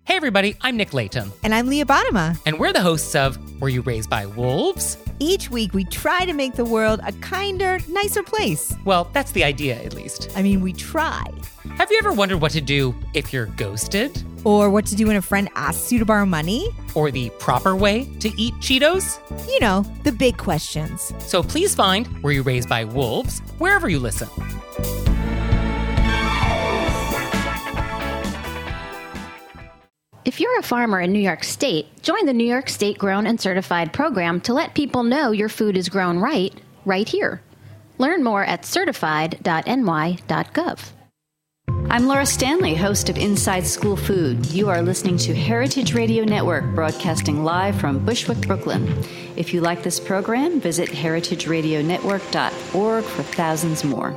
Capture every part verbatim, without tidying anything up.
Hey everybody, I'm Nick Layton. And I'm Leah Bottima. And we're the hosts of Were You Raised by Wolves? Each week we try to make the world a kinder, nicer place. Well, that's the idea, at least. I mean, we try. Have you ever wondered what to do if you're ghosted? Or what to do when a friend asks you to borrow money? Or the proper way to eat Cheetos? You know, the big questions. So please find Were You Raised by Wolves wherever you listen. If you're a farmer in New York State, join the New York State Grown and Certified program to let people know your food is grown right, right here. Learn more at certified dot n y dot gov. I'm Laura Stanley, host of Inside School Food. You are listening to Heritage Radio Network, broadcasting live from Bushwick, Brooklyn. If you like this program, visit heritage radio network dot org for thousands more.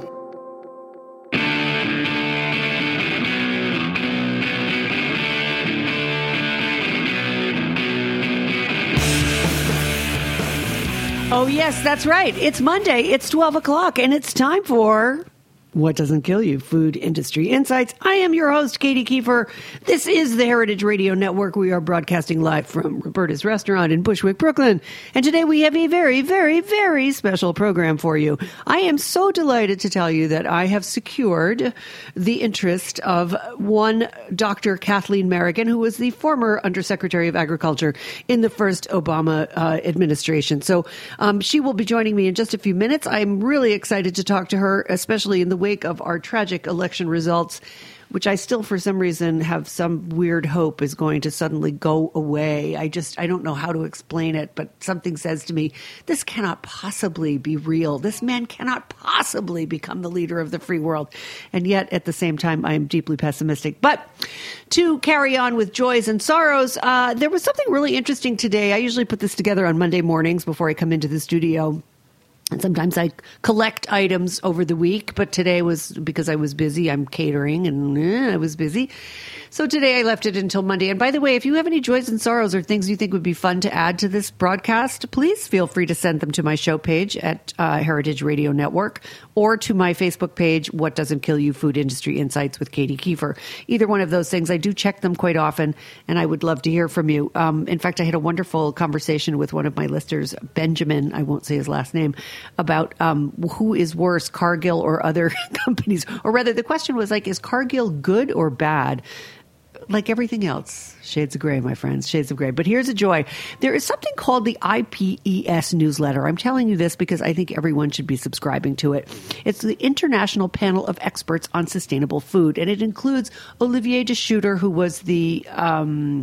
Oh, yes, that's right. It's Monday. It's twelve o'clock, and it's time for What Doesn't Kill You? Food Industry Insights. I am your host, Katie Kiefer. This is the Heritage Radio Network. We are broadcasting live from Roberta's Restaurant in Bushwick, Brooklyn. And today we have a very, very, very special program for you. I am so delighted to tell you that I have secured the interest of one Doctor Kathleen Merrigan, who was the former Undersecretary of Agriculture in the first Obama uh, administration. So um, she will be joining me in just a few minutes. I'm really excited to talk to her, especially in the wake of our tragic election results, which I still, for some reason, have some weird hope is going to suddenly go away. I just, I don't know how to explain it, but something says to me, this cannot possibly be real. This man cannot possibly become the leader of the free world. And yet, at the same time, I am deeply pessimistic. But to carry on with joys and sorrows, uh, there was something really interesting today. I usually put this together on Monday mornings before I come into the studio. And sometimes I collect items over the week, but today was because I was busy. I'm catering and eh, I was busy. So today I left it until Monday. And by the way, if you have any joys and sorrows or things you think would be fun to add to this broadcast, please feel free to send them to my show page at uh, Heritage Radio Network or to my Facebook page, What Doesn't Kill You? Food Industry Insights with Katie Kiefer. Either one of those things. I do check them quite often, and I would love to hear from you. Um, in fact, I had a wonderful conversation with one of my listeners, Benjamin, I won't say his last name, about um, who is worse, Cargill or other companies. Or rather, the question was like, is Cargill good or bad? Like everything else, shades of gray, my friends, shades of gray. But here's a joy. There is something called the I P E S newsletter. I'm telling you this because I think everyone should be subscribing to it. It's the International Panel of Experts on Sustainable Food, and it includes Olivier de Schutter, who was the um,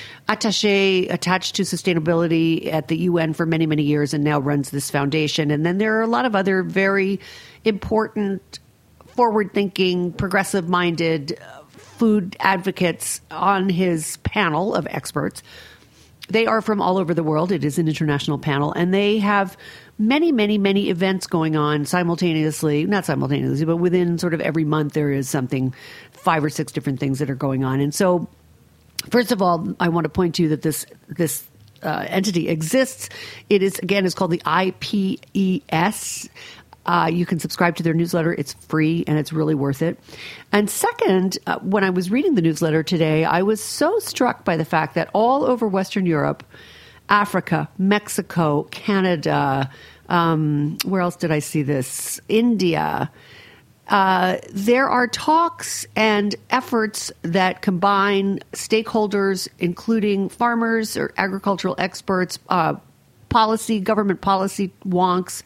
attaché attached to sustainability at the U N for many, many years and now runs this foundation. And then there are a lot of other very important, forward-thinking, progressive-minded food advocates on his panel of experts. They are from all over the world. It is an international panel, and they have many, many, many events going on simultaneously, not simultaneously, but within sort of every month there is something, five or six different things that are going on. And so, first of all, I want to point to you that this, this uh, entity exists. It is, again, is called the I P E S. Uh, you can subscribe to their newsletter. It's free, and it's really worth it. And second, uh, when I was reading the newsletter today, I was so struck by the fact that all over Western Europe, Africa, Mexico, Canada, um, where else did I see this? India. Uh, there are talks and efforts that combine stakeholders, including farmers or agricultural experts, uh, policy, government policy wonks,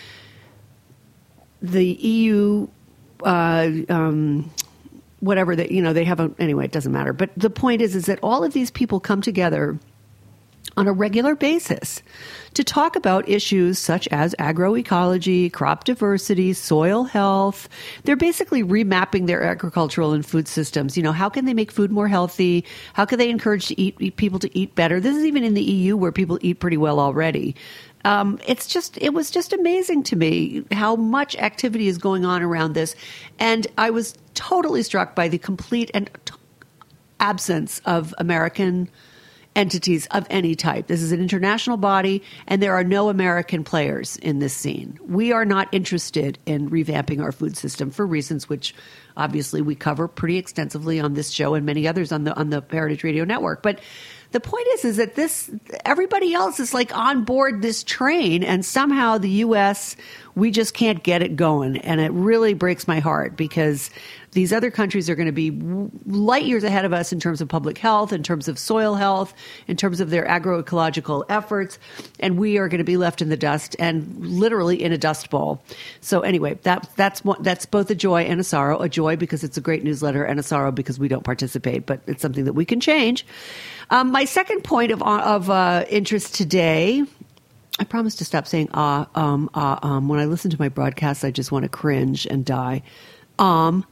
the E U, uh, um, whatever that, you know, they have a, anyway, it doesn't matter. But the point is, is that all of these people come together on a regular basis to talk about issues such as agroecology, crop diversity, soil health. They're basically remapping their agricultural and food systems. You know, how can they make food more healthy? How can they encourage to eat, eat people to eat better? This is even in the E U where people eat pretty well already. Um, it's just, it was just amazing to me how much activity is going on around this. And I was totally struck by the complete and t- absence of American entities of any type. This is an international body, and there are no American players in this scene. We are not interested in revamping our food system for reasons which obviously we cover pretty extensively on this show and many others on the on the Heritage Radio Network. But the point is, is that this everybody else is like on board this train, and somehow the U S, we just can't get it going. And it really breaks my heart because these other countries are going to be light years ahead of us in terms of public health, in terms of soil health, in terms of their agroecological efforts. And we are going to be left in the dust and literally in a dust bowl. So anyway, that, that's one, that's both a joy and a sorrow. A joy because it's a great newsletter, and a sorrow because we don't participate, but it's something that we can change. Um, my second point of, of uh, interest today, I promise to stop saying ah, um, ah, um. When I listen to my broadcasts, I just want to cringe and die. Um,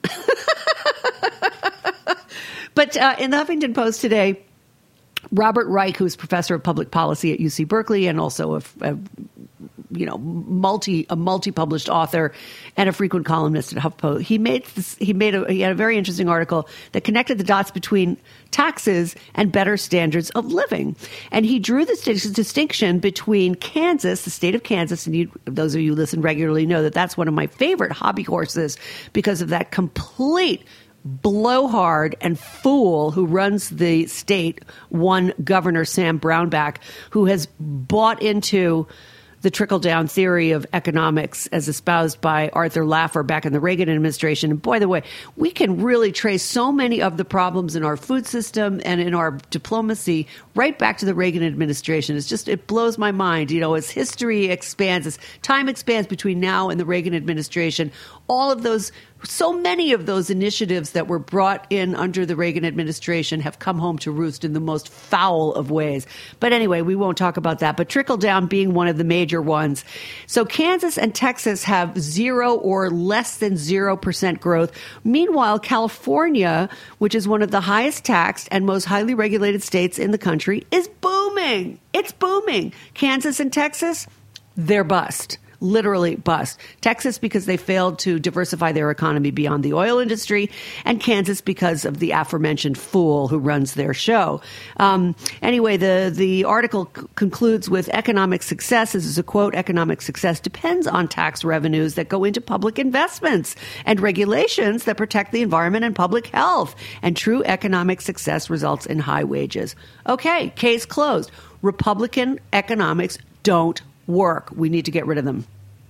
but uh, in the Huffington Post today, Robert Reich, who's professor of public policy at U C Berkeley and also a, a you know multi a multi-published author and a frequent columnist at HuffPost, he made this, he made a he had a very interesting article that connected the dots between taxes and better standards of living, and he drew this distinction between Kansas, the state of Kansas, and you, those of you who listen regularly know that that's one of my favorite hobby horses because of that complete blowhard and fool who runs the state, one Governor Sam Brownback, who has bought into the trickle-down theory of economics as espoused by Arthur Laffer back in the Reagan administration. And by the way, we can really trace so many of the problems in our food system and in our diplomacy right back to the Reagan administration. It's just, it blows my mind. You know, as history expands, as time expands between now and the Reagan administration, all of those, so many of those initiatives that were brought in under the Reagan administration have come home to roost in the most foul of ways. But anyway, we won't talk about that. But trickle down being one of the major ones. So Kansas and Texas have zero or less than zero percent growth. Meanwhile, California, which is one of the highest taxed and most highly regulated states in the country, is booming. It's booming. Kansas and Texas, they're bust. Literally bust. Texas because they failed to diversify their economy beyond the oil industry, and Kansas because of the aforementioned fool who runs their show. Um, anyway, the, the article c- concludes with economic success. This is a quote, economic success depends on tax revenues that go into public investments and regulations that protect the environment and public health. And true economic success results in high wages. Okay, case closed. Republican economics don't work. We need to get rid of them.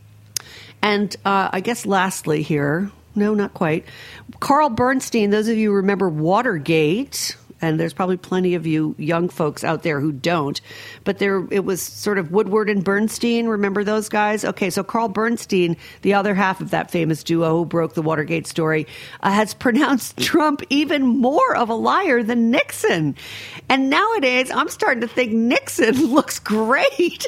And uh, I guess lastly here, no, not quite, Carl Bernstein, those of you who remember Watergate, and there's probably plenty of you young folks out there who don't, but there it was sort of Woodward and Bernstein. Remember those guys? Okay, so Carl Bernstein, the other half of that famous duo who broke the Watergate story, uh, has pronounced Trump even more of a liar than Nixon. And nowadays, I'm starting to think Nixon looks great.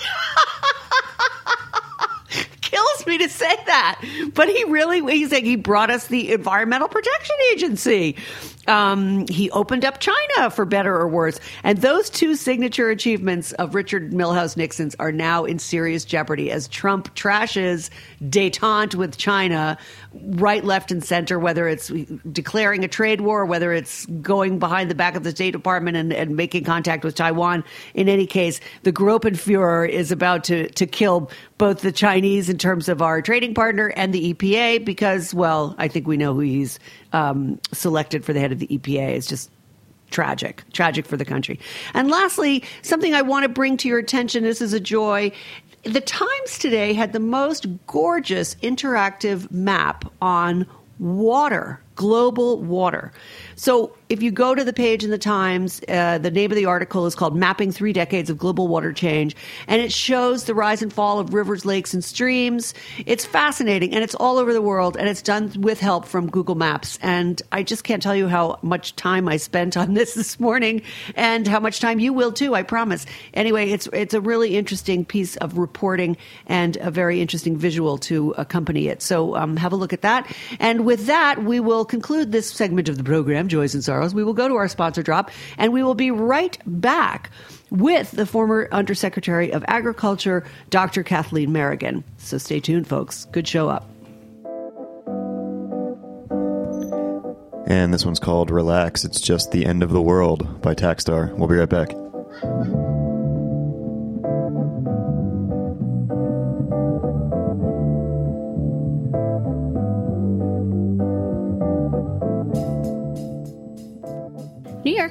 Kills me to say that, but he really, he's like, he brought us the Environmental Protection Agency. Um, he opened up China, for better or worse. And those two signature achievements of Richard Milhous Nixon's are now in serious jeopardy as Trump trashes détente with China right, left, and center, whether it's declaring a trade war, whether it's going behind the back of the State Department and, and making contact with Taiwan. In any case, the Gruppenführer is about to, to kill both the Chinese in terms of our trading partner and the E P A because, well, I think we know who he's um, selected for the head of the E P A. It's just tragic, tragic for the country. And lastly, something I want to bring to your attention, this is a joy. The Times today had the most gorgeous interactive map on water, global water. So if you go to the page in the Times, uh, the name of the article is called Mapping Three Decades of Global Water Change, and it shows the rise and fall of rivers, lakes, and streams. It's fascinating, and it's all over the world, and it's done with help from Google Maps. And I just can't tell you how much time I spent on this this morning and how much time you will, too, I promise. Anyway, it's it's a really interesting piece of reporting and a very interesting visual to accompany it. So um, have a look at that. And with that, we will conclude this segment of the program, Joys and Sorrows. We will go to our sponsor drop, and we will be right back with the former Undersecretary of Agriculture, Doctor Kathleen Merrigan. So stay tuned, folks. Good show up. And this one's called Relax, It's Just the End of the World by Taxstar. We'll be right back.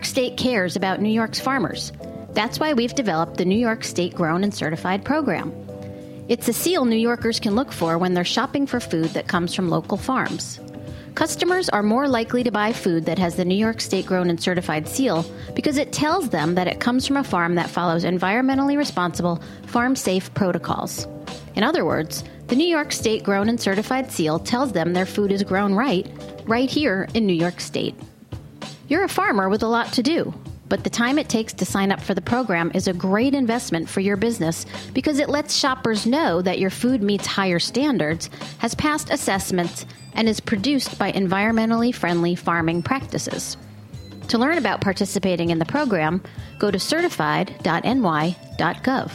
York State cares about New York's farmers. That's why we've developed the New York State Grown and Certified program. It's a seal New Yorkers can look for when they're shopping for food that comes from local farms. Customers are more likely to buy food that has the New York State Grown and Certified seal because it tells them that it comes from a farm that follows environmentally responsible, farm-safe protocols. In other words, the New York State Grown and Certified seal tells them their food is grown right, right here in New York State. You're a farmer with a lot to do, but the time it takes to sign up for the program is a great investment for your business because it lets shoppers know that your food meets higher standards, has passed assessments, and is produced by environmentally friendly farming practices. To learn about participating in the program, go to certified dot n y dot gov.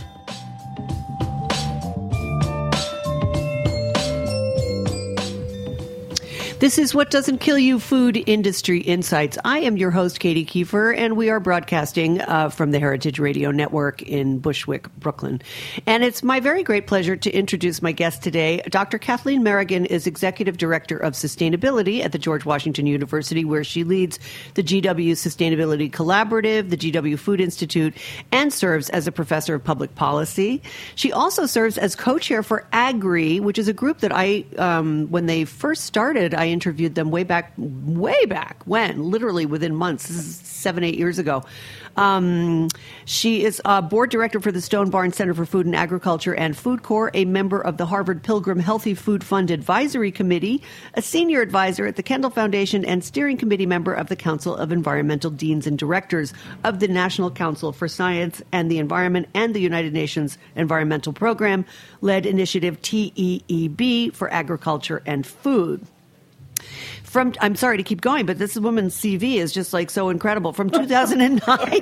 This is What Doesn't Kill You, Food Industry Insights. I am your host, Katie Kiefer, and we are broadcasting uh, from the Heritage Radio Network in Bushwick, Brooklyn. And it's my very great pleasure to introduce my guest today. Doctor Kathleen Merrigan is Executive Director of Sustainability at the George Washington University, where she leads the G W Sustainability Collaborative, the G W Food Institute, and serves as a professor of public policy. She also serves as co-chair for AGRI, which is a group that I, um, when they first started, I interviewed them way back, way back when, literally within months. This is seven, eight years ago. Um, she is a board director for the Stone Barn Center for Food and Agriculture and Food Corps, a member of the Harvard Pilgrim Healthy Food Fund Advisory Committee, a senior advisor at the Kendall Foundation, and steering committee member of the Council of Environmental Deans and Directors of the National Council for Science and the Environment and the United Nations Environmental Program, led initiative T E E B for Agriculture and Food. From, I'm sorry to keep going, but this woman's C V is just like so incredible. From two thousand nine,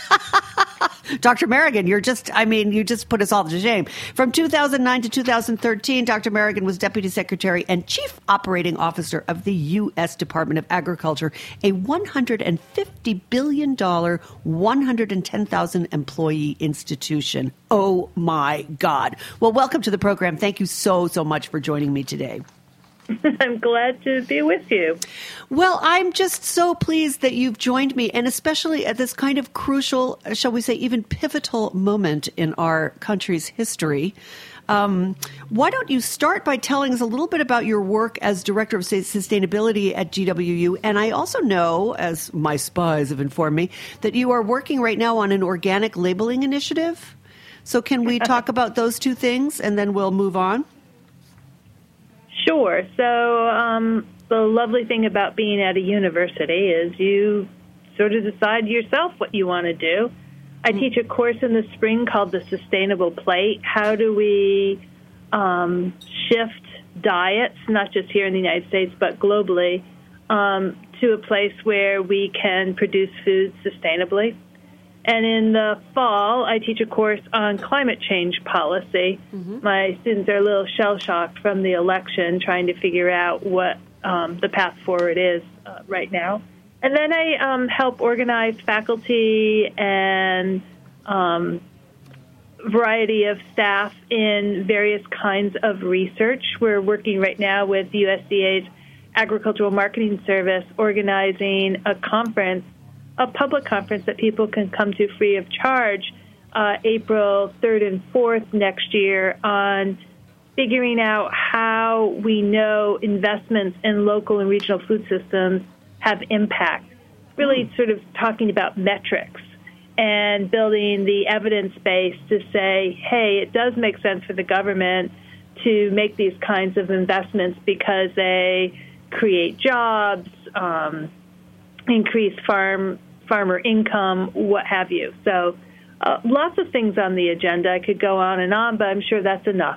Doctor Merrigan, you're just, I mean, you just put us all to shame. From two thousand nine to two thousand thirteen, Doctor Merrigan was Deputy Secretary and Chief Operating Officer of the U S Department of Agriculture, a one hundred fifty billion dollars, one hundred ten thousand employee institution. Oh my God. Well, welcome to the program. Thank you so, so much for joining me today. I'm glad to be with you. Well, I'm just so pleased that you've joined me, and especially at this kind of crucial, shall we say, even pivotal moment in our country's history. Um, why don't you start by telling us a little bit about your work as Director of Sustainability at G W U? And I also know, as my spies have informed me, that you are working right now on an organic labeling initiative. So can we talk about those two things, and then we'll move on? Sure. So um, the lovely thing about being at a university is you sort of decide yourself what you want to do. I mm-hmm. teach a course in the spring called the Sustainable Plate. How do we um, shift diets, not just here in the United States, but globally, um, to a place where we can produce food sustainably? And in the fall, I teach a course on climate change policy. Mm-hmm. My students are a little shell-shocked from the election, trying to figure out what um, the path forward is uh, right now. And then I um, help organize faculty and um, variety of staff in various kinds of research. We're working right now with U S D A's Agricultural Marketing Service, organizing a conference, a public conference that people can come to free of charge uh, April third and fourth next year on figuring out how we know investments in local and regional food systems have impact. Really sort of talking about metrics and building the evidence base to say, hey, it does make sense for the government to make these kinds of investments because they create jobs, um, increase farm farmer income, what have you. So uh, lots of things on the agenda. I could go on and on, but I'm sure that's enough.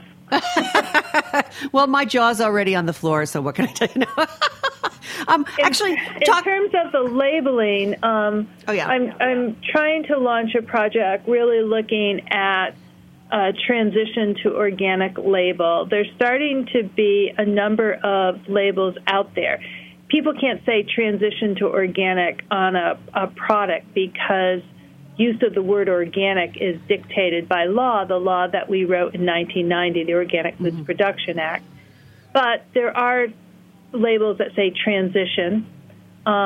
Well, my jaw's already on the floor, so what can I tell you now? um, in, actually, talk- in terms of the labeling, um, oh, yeah. I'm, I'm trying to launch a project really looking at uh, transition to organic label. There's starting to be a number of labels out there. People can't say transition to organic on a, a product because use of the word organic is dictated by law, the law that we wrote in nineteen ninety, the Organic Foods mm-hmm. Production Act. But there are labels that say transition. Um,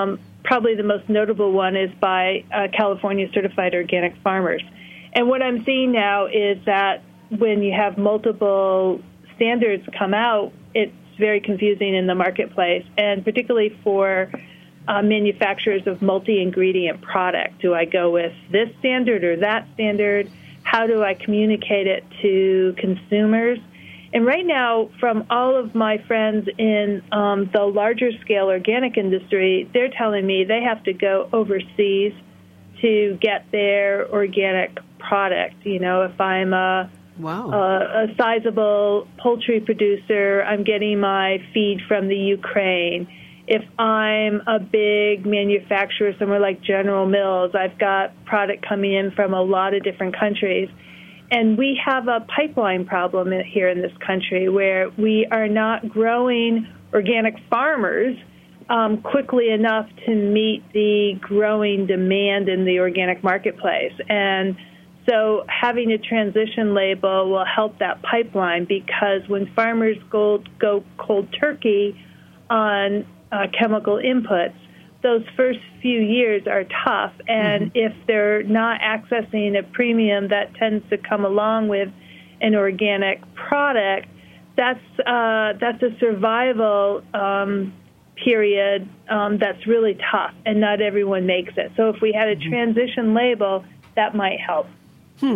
probably the most notable one is by uh, California Certified Organic Farmers. And what I'm seeing now is that when you have multiple standards come out, it's very confusing in the marketplace, and particularly for uh, manufacturers of multi-ingredient product. Do I go with this standard or that standard? How do I communicate it to consumers? And right now, from all of my friends in um, the larger scale organic industry, they're telling me they have to go overseas to get their organic product. You know, if I'm a, wow. a, a sizable poultry producer, I'm getting my feed from the Ukraine. If I'm a big manufacturer somewhere like General Mills, I've got product coming in from a lot of different countries. And we have a pipeline problem here in this country where we are not growing organic farmers um, quickly enough to meet the growing demand in the organic marketplace. And so having a transition label will help that pipeline, because when farmers go, go cold turkey on uh, chemical inputs, those first few years are tough, and mm-hmm. if they're not accessing a premium that tends to come along with an organic product, that's uh, that's a survival um, period um, that's really tough, and not everyone makes it. So if we had a transition label, that might help. Hmm.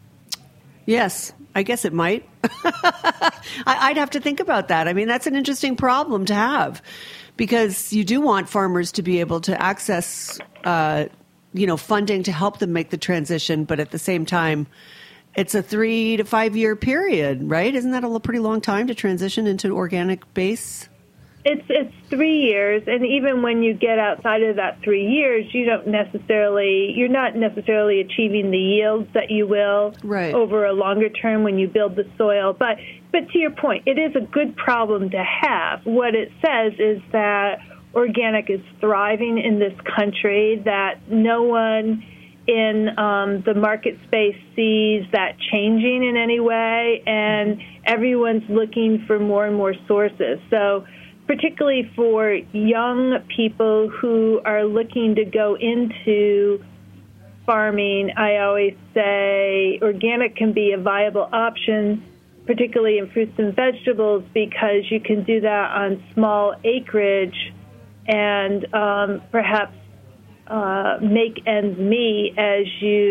Yes, I guess it might. I'd have to think about that. I mean, that's an interesting problem to have, because you do want farmers to be able to access, uh, you know, funding to help them make the transition. But at the same time, it's a three to five year period, right? Isn't that a pretty long time to transition into organic base? It's it's three years, and even when you get outside of that three years, you don't necessarily you're not necessarily achieving the yields that you will right. over a longer term when you build the soil. But but to your point, it is a good problem to have. What it says is that organic is thriving in this country, that no one in um, the market space sees that changing in any way, and everyone's looking for more and more sources. So particularly for young people who are looking to go into farming, I always say organic can be a viable option, particularly in fruits and vegetables, because you can do that on small acreage and um, perhaps uh, make ends meet as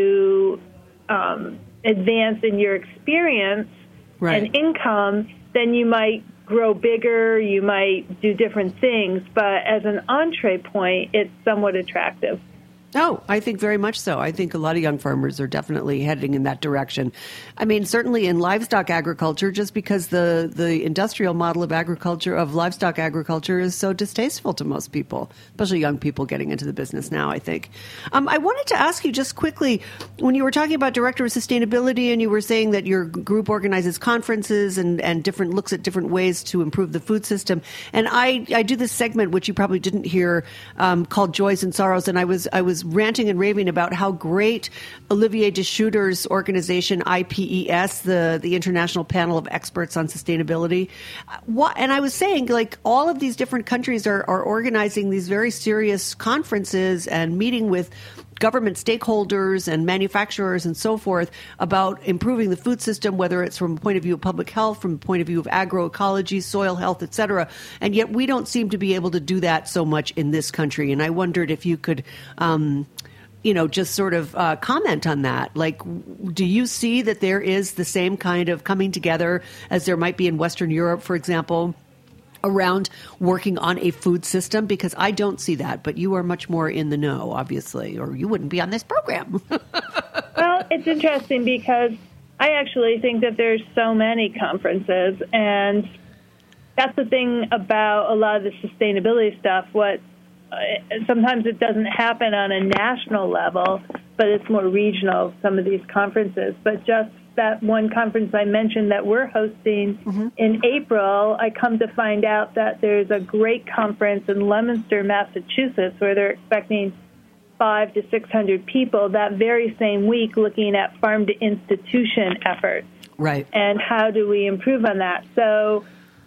you um, advance in your experience right. and income. Then you might grow bigger, you might do different things, but as an entree point, it's somewhat attractive. Oh, I think very much so. I think a lot of young farmers are definitely heading in that direction. I mean, certainly in livestock agriculture, just because the, the industrial model of agriculture, of livestock agriculture, is so distasteful to most people, especially young people getting into the business now, I think. Um, I wanted to ask you just quickly, when you were talking about Director of Sustainability and you were saying that your group organizes conferences and, and different looks at different ways to improve the food system. And I, I do this segment, which you probably didn't hear, um, called Joys and Sorrows. And I was, I was ranting and raving about how great Olivier de Schuiter's organization, I P E S, the, the International Panel of Experts on Sustainability. What, and I was saying, like, all of these different countries are, are organizing these very serious conferences and meeting with government stakeholders and manufacturers and so forth about improving the food system, whether it's from a point of view of public health, from a point of view of agroecology, soil health, et cetera. And yet we don't seem to be able to do that so much in this country. And I wondered if you could, um, you know, just sort of uh, comment on that. Like, do you see that there is the same kind of coming together as there might be in Western Europe, for example, around working on a food system? Because I don't see that, but you are much more in the know, obviously, or you wouldn't be on this program. Well, it's interesting because I actually think that there's so many conferences, and that's the thing about a lot of the sustainability stuff. What uh, sometimes it doesn't happen on a national level, but it's more regional, some of these conferences. But just that one conference I mentioned that we're hosting mm-hmm. in April, I come to find out that there's a great conference in Leominster, Massachusetts, where they're expecting five to six hundred people that very same week, looking at farm to institution efforts. Right. And how do we improve on that? So,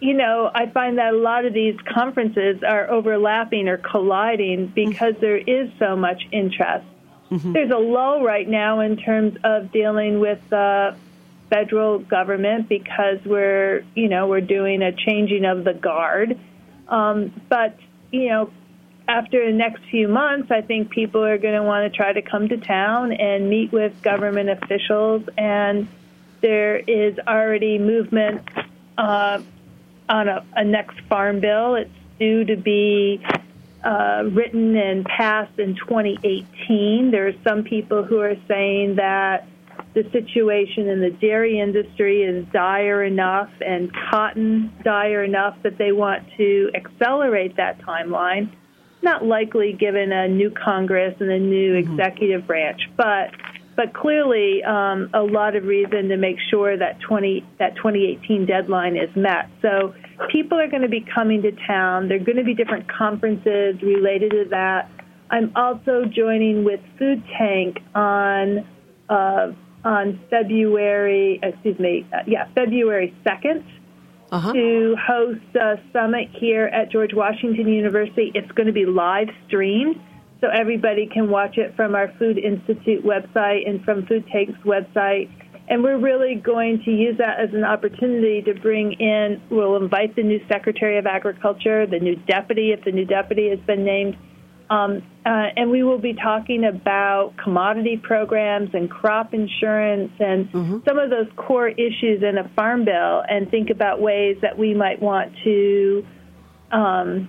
you know, I find that a lot of these conferences are overlapping or colliding because there is so much interest. Mm-hmm. There's a lull right now in terms of dealing with the federal government because we're, you know, we're doing a changing of the guard. Um, but, you know, after the next few months, I think people are going to want to try to come to town and meet with government officials. And there is already movement uh, on a, a next farm bill. It's due to be uh, written and passed in twenty eighteen. There are some people who are saying that the situation in the dairy industry is dire enough and cotton dire enough that they want to accelerate that timeline. Not likely given a new Congress and a new mm-hmm. executive branch, but but clearly um, a lot of reason to make sure that twenty that twenty eighteen deadline is met. So people are going to be coming to town. There are going to be different conferences related to that. I'm also joining with Food Tank on uh, on February, excuse me, uh, yeah, February second. Uh-huh. To host a summit here at George Washington University. It's going to be live streamed, so everybody can watch it from our Food Institute website and from Food Tank's website. And we're really going to use that as an opportunity to bring in, we'll invite the new Secretary of Agriculture, the new deputy, if the new deputy has been named, um, uh, and we will be talking about commodity programs and crop insurance and mm-hmm. some of those core issues in a farm bill, and think about ways that we might want to um,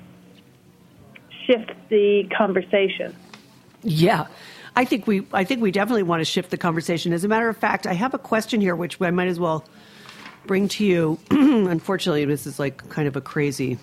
shift the conversation. Yeah. I think we I think we definitely want to shift the conversation. As a matter of fact, I have a question here, which I might as well bring to you. Unfortunately, this is like kind of a crazy,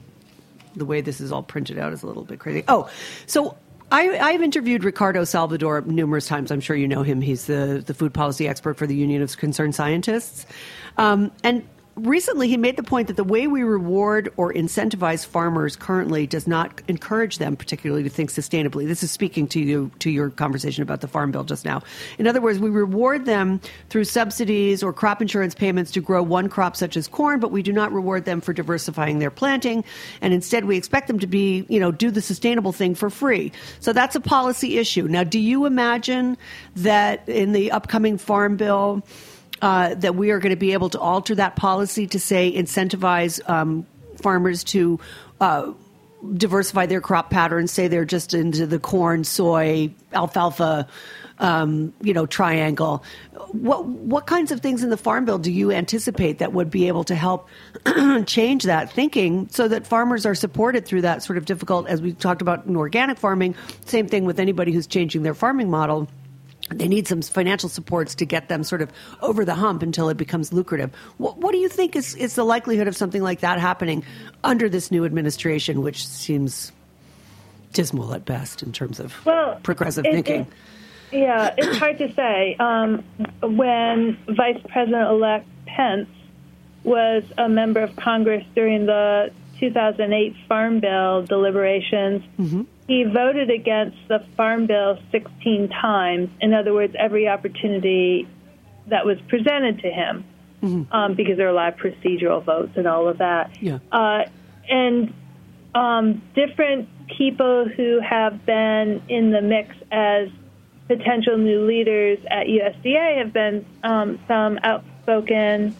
the way this is all printed out is a little bit crazy. Oh, so I, I've interviewed Ricardo Salvador numerous times. I'm sure you know him. He's the, the food policy expert for the Union of Concerned Scientists. Um, and recently, he made the point that the way we reward or incentivize farmers currently does not encourage them particularly to think sustainably. This is speaking to you to your conversation about the Farm Bill just now. In other words, we reward them through subsidies or crop insurance payments to grow one crop such as corn, but we do not reward them for diversifying their planting. And instead, we expect them to be, you know, do the sustainable thing for free. So that's a policy issue. Now, do you imagine that in the upcoming Farm Bill, Uh, that we are going to be able to alter that policy to, say, incentivize um, farmers to uh, diversify their crop patterns, say they're just into the corn, soy, alfalfa, um, you know, triangle. What what kinds of things in the Farm Bill do you anticipate that would be able to help change that thinking so that farmers are supported through that sort of difficult, as we talked about in organic farming, same thing with anybody who's changing their farming model. They need some financial supports to get them sort of over the hump until it becomes lucrative. What, what do you think is, is the likelihood of something like that happening under this new administration, which seems dismal at best in terms of well, progressive it, thinking? It, yeah, it's hard to say. Um, when Vice President-elect Pence was a member of Congress during the two thousand eight Farm Bill deliberations, mm-hmm. he voted against the Farm Bill sixteen times. In other words, every opportunity that was presented to him, mm-hmm. um, because there are a lot of procedural votes and all of that. Yeah. Uh, and um, different people who have been in the mix as potential new leaders at U S D A have been um, some outspoken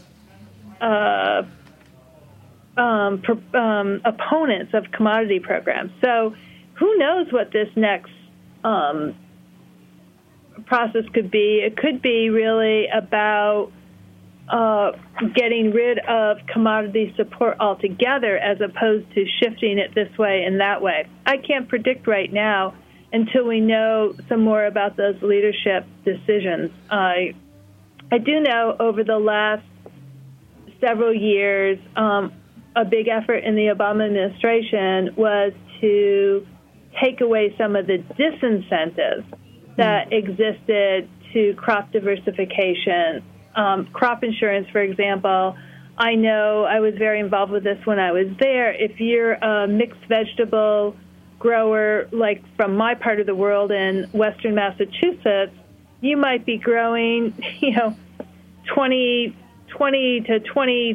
uh Um, um, opponents of commodity programs. So who knows what this next um, process could be. It could be really about uh, getting rid of commodity support altogether as opposed to shifting it this way and that way. I can't predict right now until we know some more about those leadership decisions. I, I do know over the last several years, um, a big effort in the Obama administration was to take away some of the disincentives that existed to crop diversification. Um, crop insurance, for example, I know I was very involved with this when I was there. If you're a mixed vegetable grower, like from my part of the world in western Massachusetts, you might be growing, you know, twenty, twenty to twenty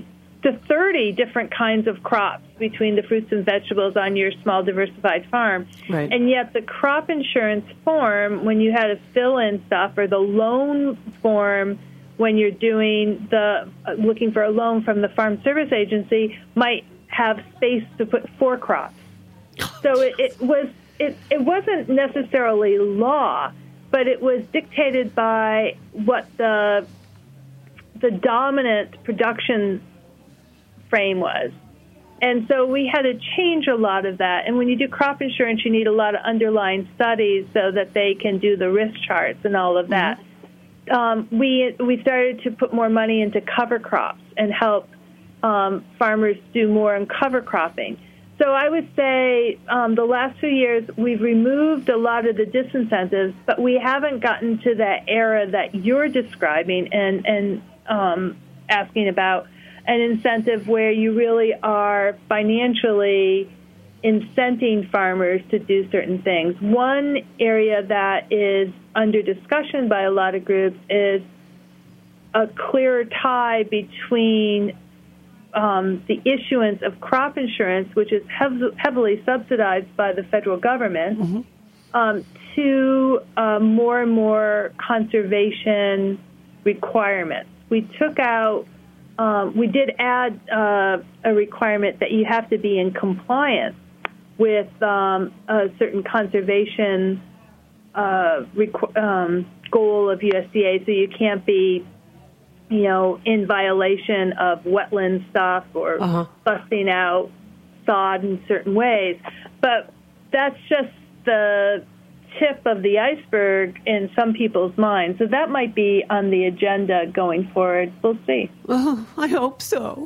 to thirty different kinds of crops between the fruits and vegetables on your small diversified farm. Right. And yet the crop insurance form, when you had to fill in stuff, or the loan form when you're doing the uh, looking for a loan from the Farm Service Agency, might have space to put four crops. So it, it was it, it wasn't necessarily law, but it was dictated by what the the dominant production frame was. And so we had to change a lot of that. And when you do crop insurance, you need a lot of underlying studies so that they can do the risk charts and all of that. Mm-hmm. Um, we we started to put more money into cover crops and help um, farmers do more in cover cropping. So I would say um, the last few years we've removed a lot of the disincentives, but we haven't gotten to that era that you're describing and, and um, asking about, an incentive where you really are financially incenting farmers to do certain things. One area that is under discussion by a lot of groups is a clearer tie between um, the issuance of crop insurance, which is hev- heavily subsidized by the federal government, mm-hmm. um, to uh, more and more conservation requirements. We took out Um, we did add uh, a requirement that you have to be in compliance with um, a certain conservation uh, requ- um, goal of U S D A, so you can't be, you know, in violation of wetland stuff or uh-huh. busting out sod in certain ways. But that's just the tip of the iceberg in some people's minds. So that might be on the agenda going forward. We'll see. Oh, I hope so.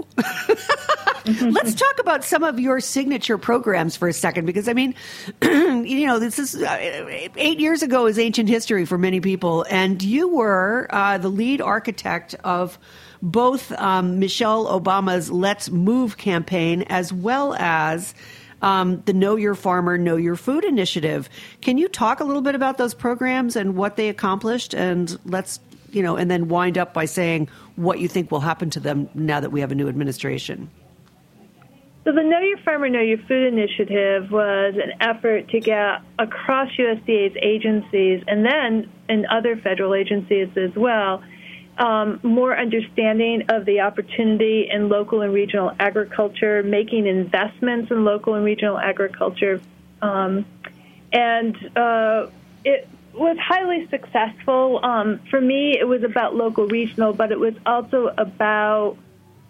Let's talk about some of your signature programs for a second, because, I mean, you know, this is uh, eight years ago is ancient history for many people, and you were uh, the lead architect of both um, Michelle Obama's Let's Move campaign as well as Um, the Know Your Farmer, Know Your Food initiative. Can you talk a little bit about those programs and what they accomplished? And let's, you know, and then wind up by saying what you think will happen to them now that we have a new administration. So the Know Your Farmer, Know Your Food initiative was an effort to get across U S D A's agencies and then in other federal agencies as well, Um, more understanding of the opportunity in local and regional agriculture, making investments in local and regional agriculture. Um, and uh, it was highly successful. Um, for me, it was about local regional, but it was also about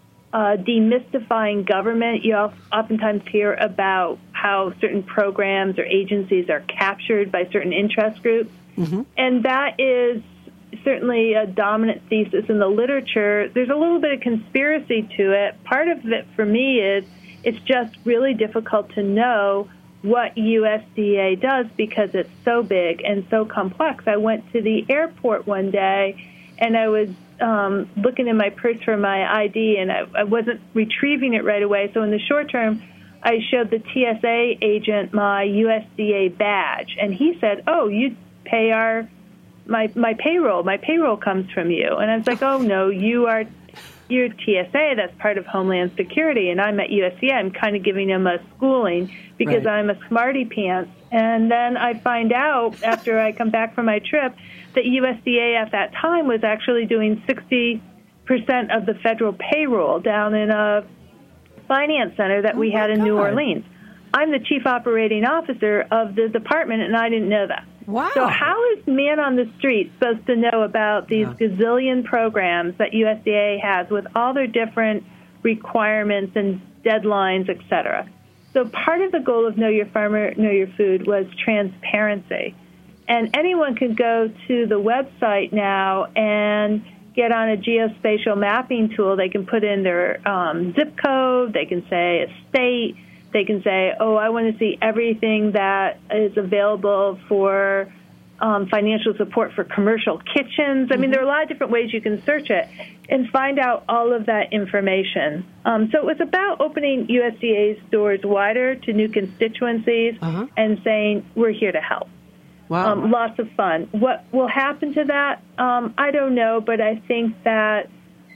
uh, demystifying government. You oftentimes hear about how certain programs or agencies are captured by certain interest groups. Mm-hmm. And that is certainly a dominant thesis in the literature. There's a little bit of conspiracy to it. Part of it for me is it's just really difficult to know what U S D A does because it's so big and so complex. I went to the airport one day and I was um, looking in my purse for my I D and I, I wasn't retrieving it right away. So in the short term, I showed the T S A agent my U S D A badge, and he said, "Oh, you pay our My my payroll, my payroll comes from you." And I was like, oh, no, you are, you're T S A, that's part of Homeland Security, and I'm at U S D A. I'm kind of giving him a schooling because right. I'm a smarty pants. And then I find out after I come back from my trip that U S D A at that time was actually doing sixty percent of the federal payroll down in a finance center that oh we had in God. New Orleans. I'm the chief operating officer of the department, and I didn't know that. Wow. So how is man on the street supposed to know about these yeah. gazillion programs that U S D A has with all their different requirements and deadlines, et cetera? So part of the goal of Know Your Farmer, Know Your Food was transparency. And anyone can go to the website now and get on a geospatial mapping tool. They can put in their um, zip code. They can say a state. They can say, oh, I want to see everything that is available for um, financial support for commercial kitchens. I mean, there are a lot of different ways you can search it and find out all of that information. Um, so it was about opening U S D A's doors wider to new constituencies uh-huh. and saying, we're here to help. Wow. Um, lots of fun. What will happen to that? Um, I don't know, but I think that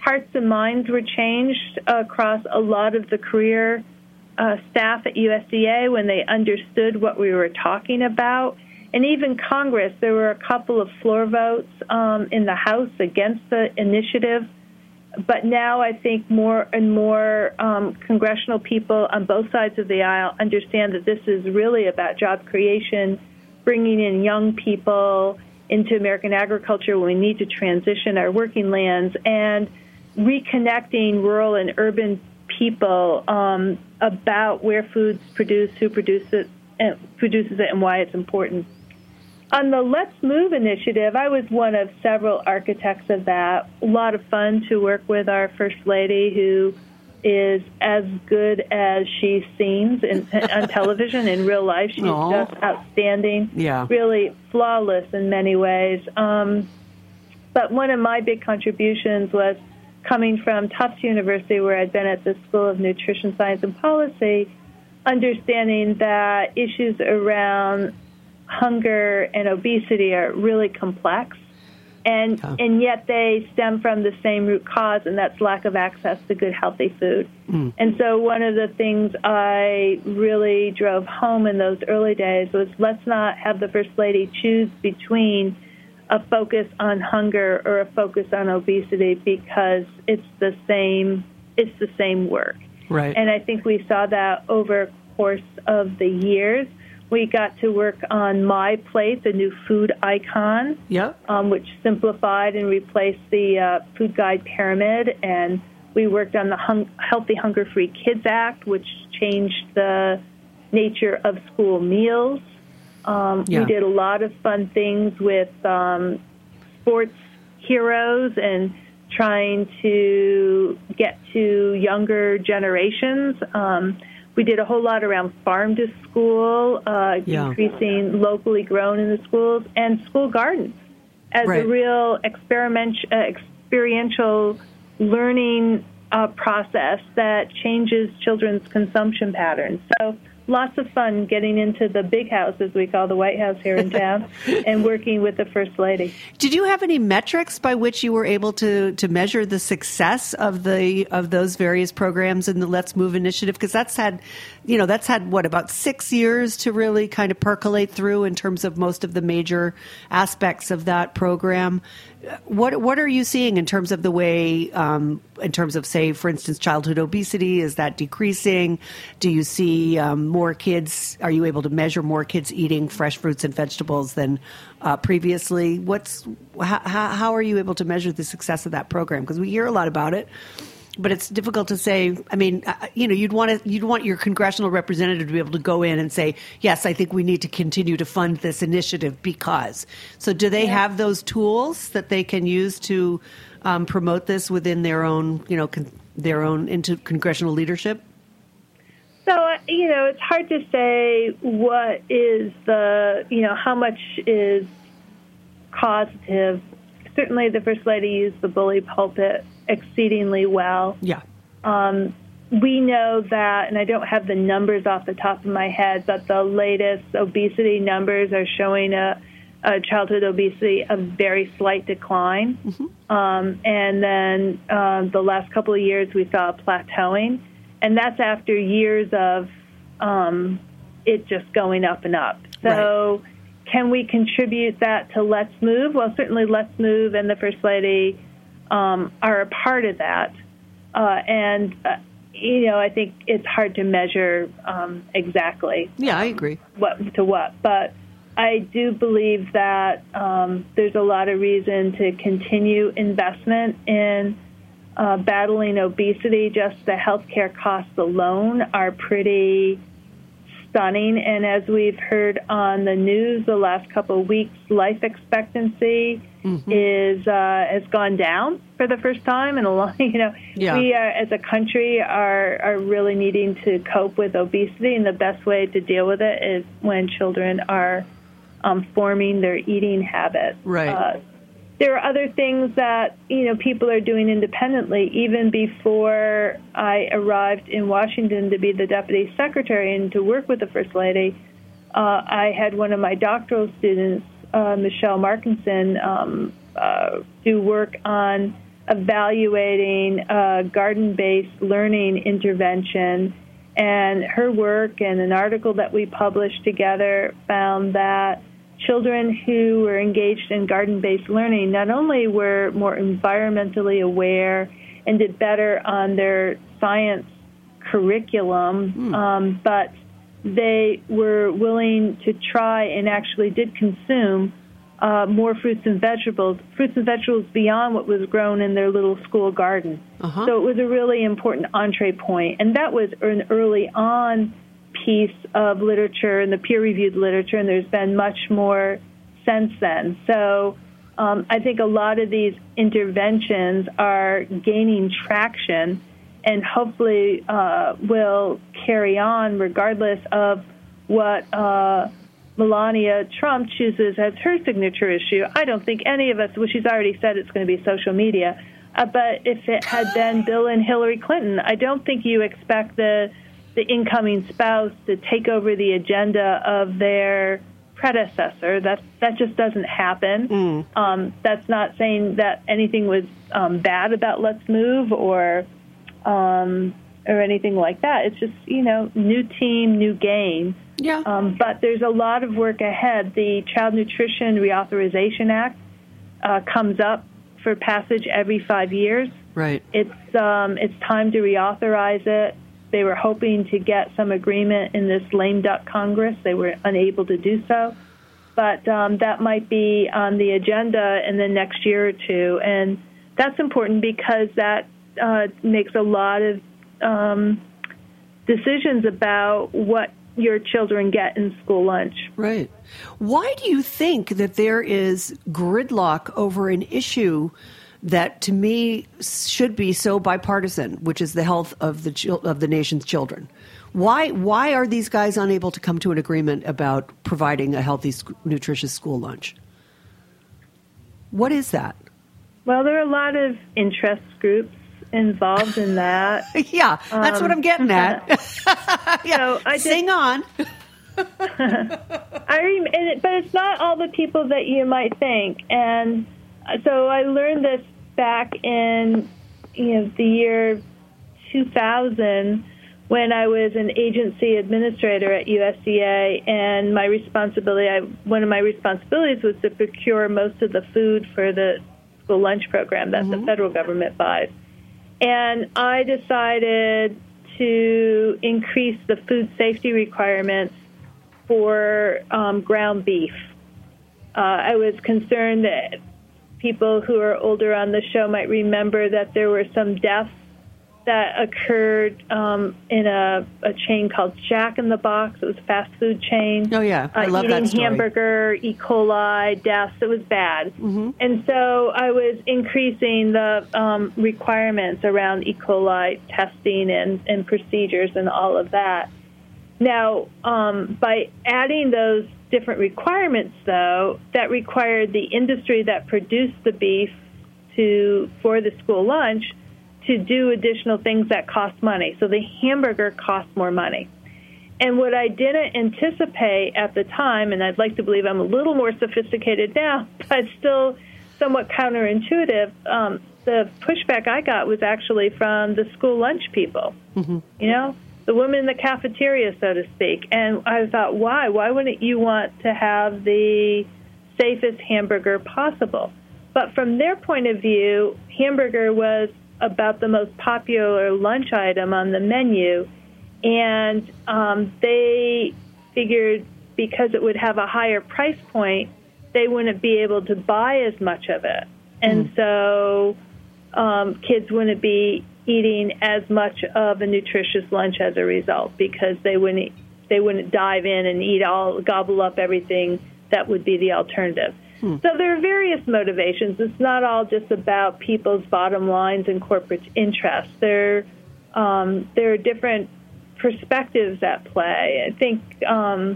hearts and minds were changed across a lot of the career uh, staff at U S D A when they understood what we were talking about. And even Congress, there were a couple of floor votes um, in the House against the initiative. But now I think more and more um, congressional people on both sides of the aisle understand that this is really about job creation, bringing in young people into American agriculture when we need to transition our working lands, and reconnecting rural and urban people um, about where food's produced, who produces it, and produces it, and why it's important. On the Let's Move initiative, I was one of several architects of that. A lot of fun to work with our First Lady, who is as good as she seems in, on television. In real life, she's Aww. just outstanding, Yeah. really flawless in many ways. Um, but one of my big contributions was coming from Tufts University, where I'd been at the School of Nutrition Science and Policy, understanding that issues around hunger and obesity are really complex, and Yeah. and yet they stem from the same root cause, and that's lack of access to good, healthy food. Mm. And so one of the things I really drove home in those early days was, let's not have the First Lady choose between a focus on hunger or a focus on obesity, because it's the same it's the same work. Right. And I think we saw that over the course of the years. We got to work on My Plate, the new food icon, Yep. um, which simplified and replaced the uh, food guide pyramid. And we worked on the hung- Healthy Hunger-Free Kids Act, which changed the nature of school meals. Um, Yeah. We did a lot of fun things with um, sports heroes and trying to get to younger generations. Um, we did a whole lot around farm to school, uh, Yeah. increasing locally grown in the schools, and school gardens as Right. a real experiment, uh, experiential learning uh, process that changes children's consumption patterns. So lots of fun getting into the big house, as we call the White House here in town, and working with the First Lady. Did you have any metrics by which you were able to, to measure the success of the of those various programs in the Let's Move initiative? Because that's had, you know, that's had what, about six years to really kind of percolate through in terms of most of the major aspects of that program. What what are you seeing in terms of the way, um, in terms of, say, for instance, childhood obesity? Is that decreasing? Do you see um, more kids? Are you able to measure more kids eating fresh fruits and vegetables than uh, previously? What's how, how are you able to measure the success of that program? Because we hear a lot about it, but it's difficult to say. I mean, uh, you know, you'd want to you'd want your congressional representative to be able to go in and say, yes, I think we need to continue to fund this initiative because. So, do they have those tools that they can use to um, promote this within their own, you know, con- their own into congressional leadership? So, uh, you know, it's hard to say what is the, you know, how much is causative. Certainly the First Lady used the bully pulpit exceedingly well. Yeah. Um, we know that, and I don't have the numbers off the top of my head, but the latest obesity numbers are showing a, a childhood obesity a very slight decline. Mm-hmm. Um, and then um, the last couple of years we saw a plateauing, and that's after years of um, it just going up and up. So right. Can we contribute that to Let's Move? Well, certainly Let's Move and the First Lady um, are a part of that. Uh, and, uh, you know, I think it's hard to measure um, exactly. Yeah, I agree. What to what. But I do believe that um, there's a lot of reason to continue investment in uh, battling obesity. Just the healthcare costs alone are pretty stunning. And as we've heard on the news the last couple of weeks, life expectancy mm-hmm. is uh, has gone down for the first time in a long. You know, yeah. we are, as a country are are really needing to cope with obesity, and the best way to deal with it is when children are um, forming their eating habits. Right. Uh, there are other things that, you know, people are doing independently. Even before I arrived in Washington to be the deputy secretary and to work with the First Lady, uh, I had one of my doctoral students, uh, Michelle Markinson, um, uh, do work on evaluating a garden-based learning intervention. And her work and an article that we published together found that children who were engaged in garden-based learning not only were more environmentally aware and did better on their science curriculum, mm. um, but they were willing to try and actually did consume uh, more fruits and vegetables, fruits and vegetables beyond what was grown in their little school garden. Uh-huh. So it was a really important entree point. And that was an early on piece of literature and the peer-reviewed literature, and there's been much more since then. So um, I think a lot of these interventions are gaining traction and hopefully uh, will carry on regardless of what uh, Melania Trump chooses as her signature issue. I don't think any of us, well, she's already said it's going to be social media, uh, but if it had been Bill and Hillary Clinton, I don't think you expect the the incoming spouse to take over the agenda of their predecessor. That that just doesn't happen. Mm. Um, that's not saying that anything was um, bad about Let's Move or um, or anything like that. It's just, you know, new team, new game. Yeah. Um, but there's a lot of work ahead. The Child Nutrition Reauthorization Act uh, comes up for passage every five years. Right. It's um, it's time to reauthorize it. They were hoping to get some agreement in this lame duck Congress. They were unable to do so. But um, that might be on the agenda in the next year or two. And that's important because that uh, makes a lot of um, decisions about what your children get in school lunch. Right. Why do you think that there is gridlock over an issue that, to me, should be so bipartisan, which is the health of the chil- of the nation's children? Why why are these guys unable to come to an agreement about providing a healthy, sc- nutritious school lunch? What is that? Well, there are a lot of interest groups involved in that. Yeah, that's um, what I'm getting at. Yeah, so I just, sing on. I rem- and it, but it's not all the people that you might think. And so I learned this back in you know the year two thousand when I was an agency administrator at U S D A, and my responsibility, I, one of my responsibilities was to procure most of the food for the school lunch program that mm-hmm. the federal government buys. And I decided to increase the food safety requirements for um, ground beef. Uh, I was concerned that people who are older on the show might remember that there were some deaths that occurred um, in a, a chain called Jack in the Box. It was a fast food chain. Oh, yeah. I uh, love that story. Eating hamburger, E. coli, deaths. It was bad. Mm-hmm. And so I was increasing the um, requirements around E. coli testing and, and procedures and all of that. Now, um, by adding those different requirements, though, that required the industry that produced the beef to for the school lunch to do additional things that cost money. So the hamburger costs more money. And what I didn't anticipate at the time, and I'd like to believe I'm a little more sophisticated now, but still somewhat counterintuitive, um, the pushback I got was actually from the school lunch people, mm-hmm. you know, the women in the cafeteria, so to speak. And I thought, why? Why wouldn't you want to have the safest hamburger possible? But from their point of view, hamburger was about the most popular lunch item on the menu, and um, they figured because it would have a higher price point, they wouldn't be able to buy as much of it. And mm. so um, kids wouldn't be eating as much of a nutritious lunch as a result because they wouldn't they wouldn't dive in and eat all, gobble up everything that would be the alternative. Hmm. So there are various motivations. It's not all just about people's bottom lines and corporate interests. There, um, there are different perspectives at play. I think um,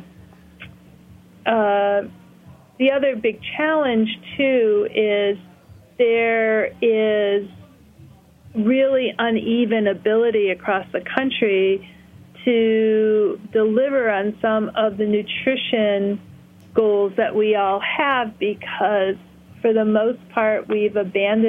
uh, the other big challenge, too, is there is really uneven ability across the country to deliver on some of the nutrition goals that we all have, because for the most part we've abandoned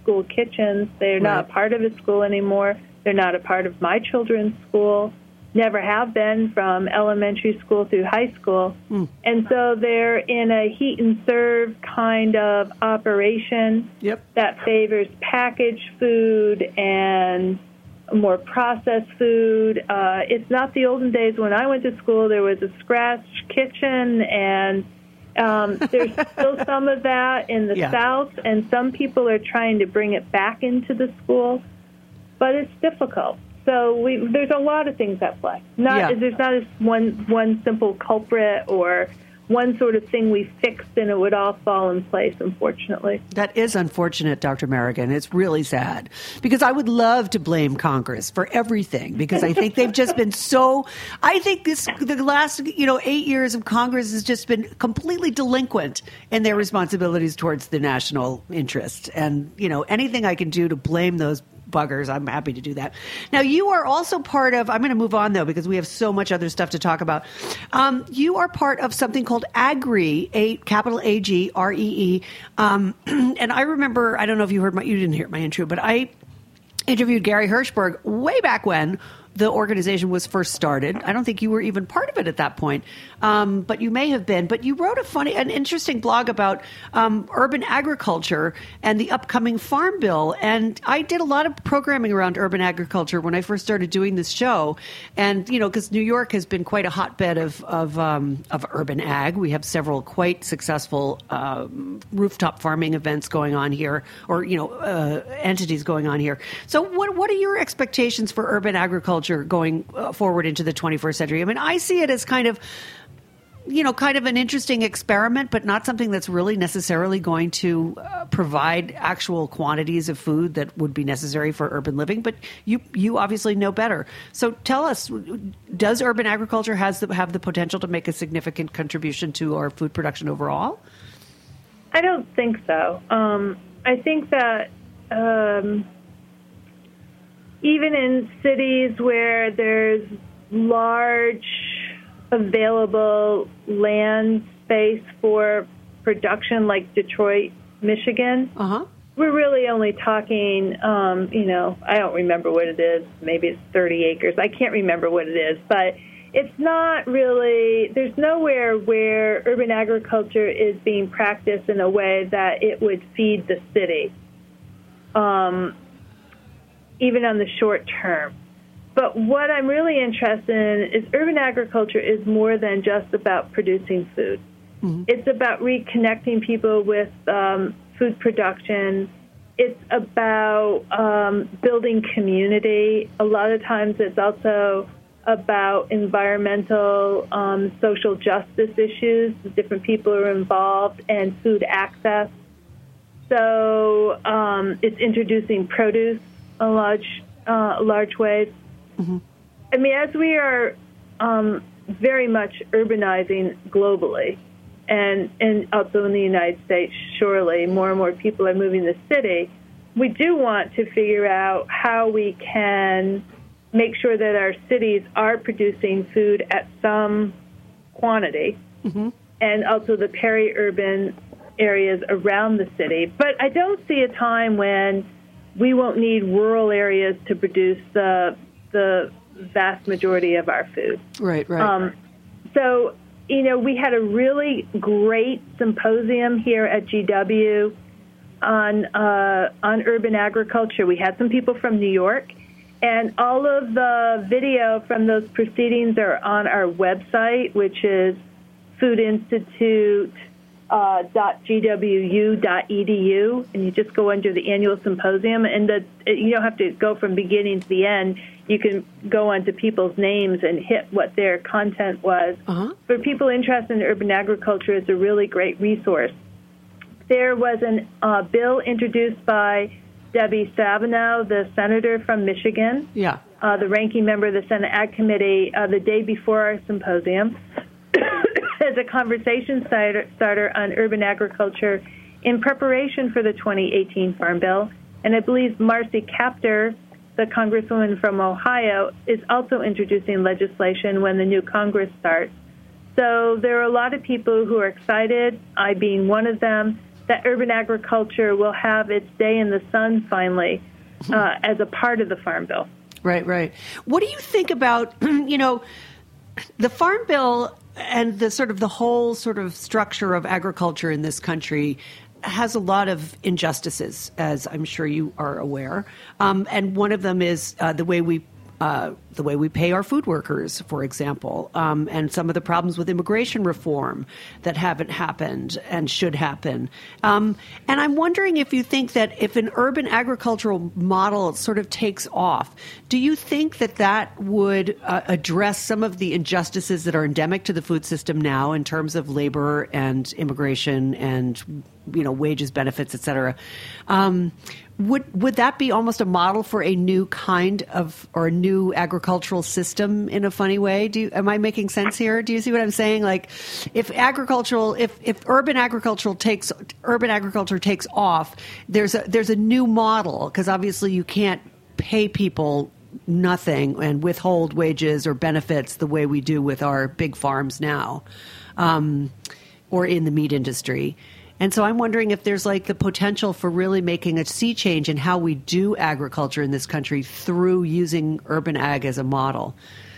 school kitchens. They're not Right. part of a school anymore. They're not a part of my children's school. Never have been from elementary school through high school. Mm. And so they're in a heat and serve kind of operation Yep. that favors packaged food and more processed food. Uh, it's not the olden days when I went to school. There was a scratch kitchen, and um, there's still some of that in the Yeah. South, and some people are trying to bring it back into the school, but it's difficult. So we, there's a lot of things at play. Not Yeah. There's not a one, one simple culprit or one sort of thing we fixed and it would all fall in place, unfortunately. That is unfortunate, Doctor Merrigan. It's really sad because I would love to blame Congress for everything because I think they've just been so. I think this the last you know eight years of Congress has just been completely delinquent in their responsibilities towards the national interest, and you know anything I can do to blame those buggers, I'm happy to do that. Now, you are also part of, I'm going to move on, though, because we have so much other stuff to talk about. Um, you are part of something called AGREE, A, capital A G R E E. Um, and I remember, I don't know if you heard my, you didn't hear my intro, but I interviewed Gary Hirschberg way back when the organization was first started. I don't think you were even part of it at that point, um, but you may have been. But you wrote a funny, an interesting blog about um, urban agriculture and the upcoming farm bill. And I did a lot of programming around urban agriculture when I first started doing this show. And, you know, because New York has been quite a hotbed of of, um, of urban ag. We have several quite successful uh, rooftop farming events going on here, or, you know, uh, entities going on here. So what what are your expectations for urban agriculture going uh, forward into the twenty-first century? I mean, I see it as kind of, you know, kind of an interesting experiment, but not something that's really necessarily going to uh, provide actual quantities of food that would be necessary for urban living. But you you obviously know better. So tell us, does urban agriculture has the, have the potential to make a significant contribution to our food production overall? I don't think so. Um, I think that um, even in cities where there's large available land space for production, like Detroit, Michigan, Uh-huh. we're really only talking, um, you know, I don't remember what it is. Maybe it's thirty acres. I can't remember what it is, but it's not really, there's nowhere where urban agriculture is being practiced in a way that it would feed the city, um, even on the short term. But what I'm really interested in is urban agriculture is more than just about producing food. Mm-hmm. It's about reconnecting people with um, food production. It's about um, building community. A lot of times it's also about environmental, um, social justice issues. Different people are involved, and food access. So um, it's introducing produce in large, uh, large ways. Mm-hmm. I mean, as we are um, very much urbanizing globally, and, and also in the United States, surely more and more people are moving to the city, we do want to figure out how we can make sure that our cities are producing food at some quantity, mm-hmm. and also the peri-urban areas around the city. But I don't see a time when we won't need rural areas to produce the the vast majority of our food. Right, right. Um, so, you know, we had a really great symposium here at G W on uh, on urban agriculture. We had some people from New York, and all of the video from those proceedings are on our website, which is food institute dot g w u dot e d u, and you just go under the annual symposium, and the, you don't have to go from beginning to the end. You can go onto people's names and hit what their content was. Uh-huh. For people interested in urban agriculture, it's a really great resource. There was a uh, bill introduced by Debbie Stabenow, the senator from Michigan, yeah, uh, the ranking member of the Senate Ag Committee, uh, the day before our symposium, as a conversation starter, starter on urban agriculture in preparation for the twenty eighteen Farm Bill. And I believe Marcy Kaptur, the congresswoman from Ohio, is also introducing legislation when the new Congress starts. So there are a lot of people who are excited, I being one of them, that urban agriculture will have its day in the sun finally uh, as a part of the Farm Bill. Right, right. What do you think about, you know, the Farm Bill and the sort of the whole sort of structure of agriculture in this country has a lot of injustices, as I'm sure you are aware. Um, and one of them is uh, the way we Uh, the way we pay our food workers, for example, um, and some of the problems with immigration reform that haven't happened and should happen. Um, and I'm wondering if you think that if an urban agricultural model sort of takes off, do you think that that would uh, address some of the injustices that are endemic to the food system now in terms of labor and immigration and, you know, wages, benefits, et cetera? Um, Would would that be almost a model for a new kind of or a new agricultural system in a funny way? Do you, am I making sense here? Do you see what I'm saying? Like, if agricultural, if, if urban agricultural takes urban agriculture takes off, there's a there's a new model, because obviously you can't pay people nothing and withhold wages or benefits the way we do with our big farms now, um, or in the meat industry. And so I'm wondering if there's like the potential for really making a sea change in how we do agriculture in this country through using urban ag as a model.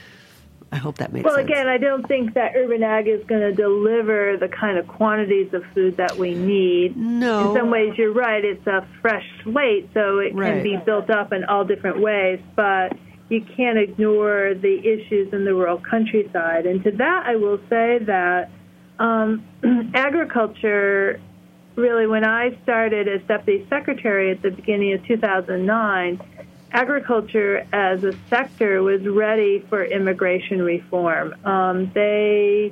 I hope that makes well, sense. Well, again, I don't think that urban ag is going to deliver the kind of quantities of food that we need. No. In some ways, you're right. It's a fresh slate, so it right. can be built up in all different ways. But you can't ignore the issues in the rural countryside. And to that, I will say that um, agriculture, really, when I started as Deputy Secretary at the beginning of two thousand nine, agriculture as a sector was ready for immigration reform. Um, they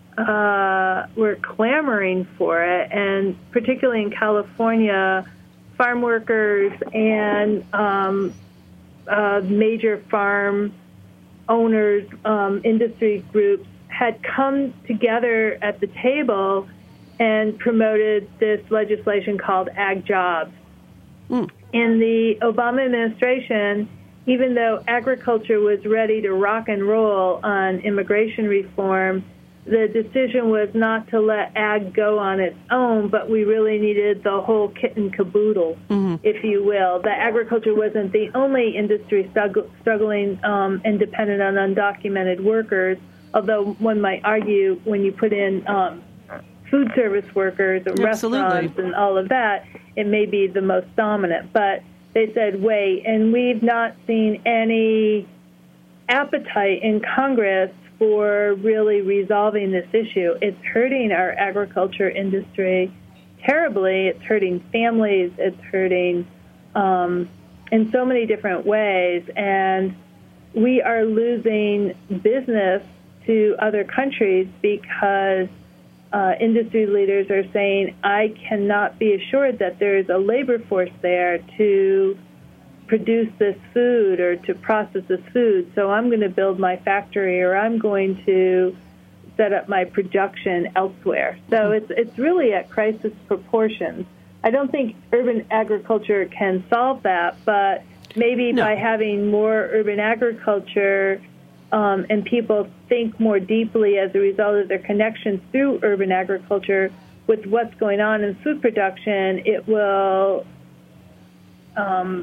uh, were clamoring for it, and particularly in California, farm workers and um, uh, major farm owners, um, industry groups had come together at the table and promoted this legislation called Ag Jobs. Mm. In the Obama administration, even though agriculture was ready to rock and roll on immigration reform, the decision was not to let ag go on its own, but we really needed the whole kit and caboodle, mm-hmm. if you will. That agriculture wasn't the only industry struggling um, and dependent on undocumented workers, although one might argue when you put in um, food service workers and Absolutely. restaurants and all of that, it may be the most dominant. But they said, wait, and we've not seen any appetite in Congress for really resolving this issue. It's hurting our agriculture industry terribly. It's hurting families. It's hurting um, in so many different ways. And we are losing business to other countries because Uh, industry leaders are saying, I cannot be assured that there is a labor force there to produce this food or to process this food, so I'm going to build my factory or I'm going to set up my production elsewhere. So it's it's really at crisis proportions. I don't think urban agriculture can solve that, but maybe no. by having more urban agriculture Um, and people think more deeply as a result of their connections through urban agriculture with what's going on in food production, it will um,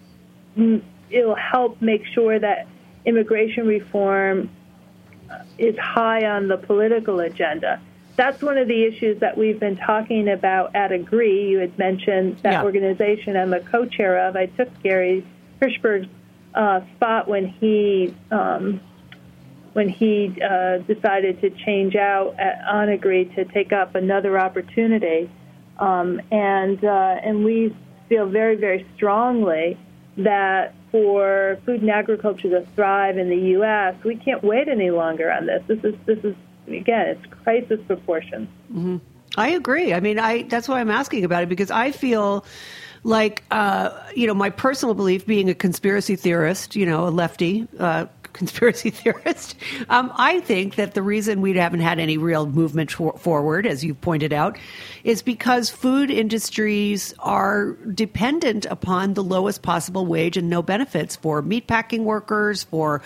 it will help make sure that immigration reform is high on the political agenda. That's one of the issues that we've been talking about at Agree. You had mentioned that yeah. organization I'm a co-chair of. I took Gary Hirshberg's uh, spot when he um, when he uh, decided to change out at, on Agree to take up another opportunity. Um, and uh, and we feel very, very strongly that for food and agriculture to thrive in the U S, we can't wait any longer on this. This is, this is again, it's crisis proportions. Mm-hmm. I agree. I mean, I that's why I'm asking about it, because I feel like, uh, you know, my personal belief, being a conspiracy theorist, you know, a lefty uh, conspiracy theorist, um, I think that the reason we haven't had any real movement for- forward, as you pointed out, is because food industries are dependent upon the lowest possible wage and no benefits for meatpacking workers, for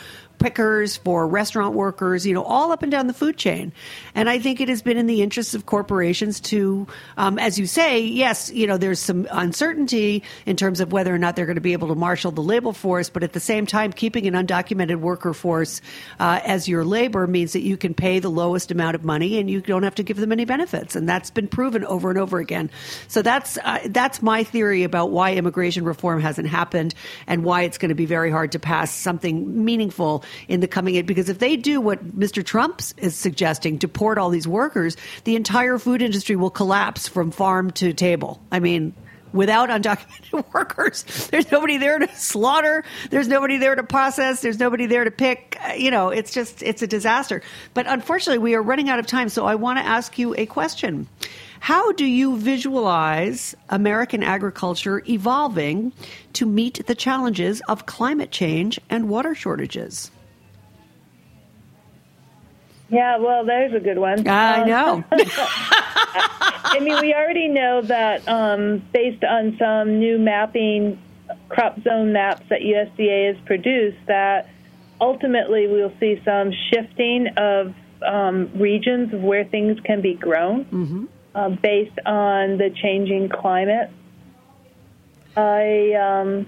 pickers, for restaurant workers, you know, all up and down the food chain. And I think it has been in the interests of corporations to, um, as you say, yes, you know, there's some uncertainty in terms of whether or not they're going to be able to marshal the labor force, but at the same time, keeping an undocumented worker force uh, as your labor means that you can pay the lowest amount of money and you don't have to give them any benefits. And that's been proven over and over again. So that's uh, that's my theory about why immigration reform hasn't happened and why it's going to be very hard to pass something meaningful in the coming year. Because if they do what Mister Trump is suggesting, deport all these workers, the entire food industry will collapse from farm to table. I mean, without undocumented workers, there's nobody there to slaughter. There's nobody there to process. There's nobody there to pick. You know, it's just, it's a disaster. But unfortunately, we are running out of time. So I want to ask you a question. How do you visualize American agriculture evolving to meet the challenges of climate change and water shortages? Yeah, well, there's a good one. I know. I mean, we already know that um, based on some new mapping, crop zone maps that U S D A has produced, that ultimately we'll see some shifting of um, regions of where things can be grown. Mm-hmm. Uh, based on the changing climate. I um,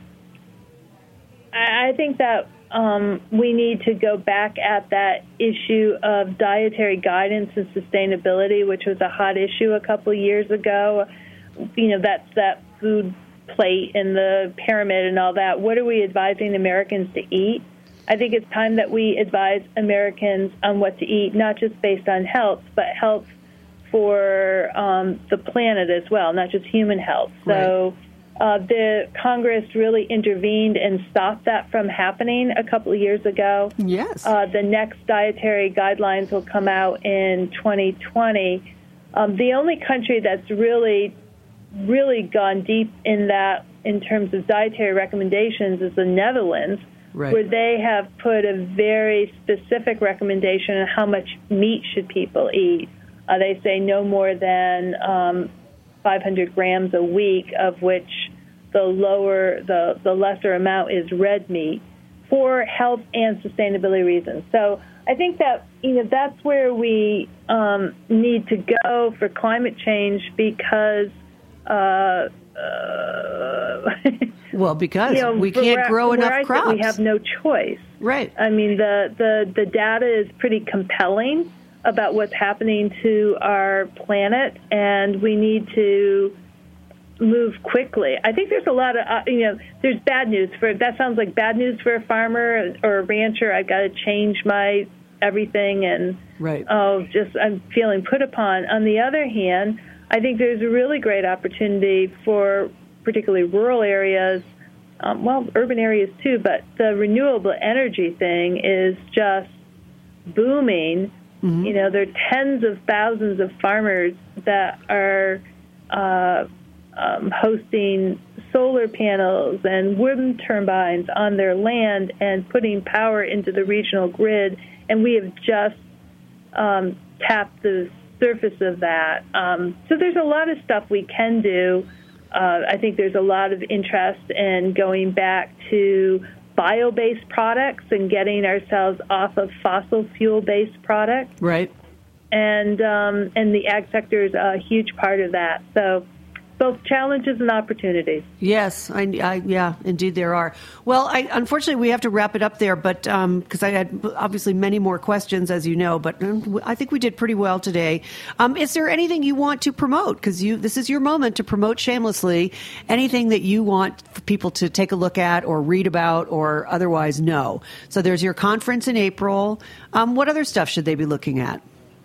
I think that um, we need to go back at that issue of dietary guidance and sustainability, which was a hot issue a couple of years ago. You know, that's that food plate and the pyramid and all that. What are we advising Americans to eat? I think it's time that we advise Americans on what to eat, not just based on health, but health for um, the planet as well, not just human health. So uh, the Congress really intervened and stopped that from happening a couple of years ago. Yes. Uh, the next dietary guidelines will come out in twenty twenty. Um, the only country that's really, really gone deep in that in terms of dietary recommendations is the Netherlands, right, where they have put a very specific recommendation on how much meat should people eat. Uh, they say no more than um, five hundred grams a week, of which the lower, the, the lesser amount is red meat, for health and sustainability reasons. So I think that, you know, that's where we um, need to go for climate change, because uh, uh, well, because you know, we can't where, grow where enough I crops. We have no choice. Right. I mean, the, the, the data is pretty compelling about what's happening to our planet, and we need to move quickly. I think there's a lot of, uh, you know, there's bad news for, that sounds like bad news for a farmer or a rancher. I've got to change my everything, and right. oh, just I'm feeling put upon. On the other hand, I think there's a really great opportunity for particularly rural areas, um, well, urban areas too, but the renewable energy thing is just booming. Mm-hmm. You know, there are tens of thousands of farmers that are uh, um, hosting solar panels and wind turbines on their land and putting power into the regional grid, and we have just um, tapped the surface of that. Um, so there's a lot of stuff we can do. Uh, I think there's a lot of interest in going back to bio-based products and getting ourselves off of fossil fuel-based products. Right. And um, and the ag sector is a huge part of that. So both challenges and opportunities. Yes, I, I, yeah, indeed there are. Well, I, unfortunately, we have to wrap it up there, but because um, I had obviously many more questions, as you know, but I think we did pretty well today. Um, is there anything you want to promote? Because you, this is your moment to promote shamelessly. Anything that you want for people to take a look at or read about or otherwise know? So there's your conference in April. Um, what other stuff should they be looking at?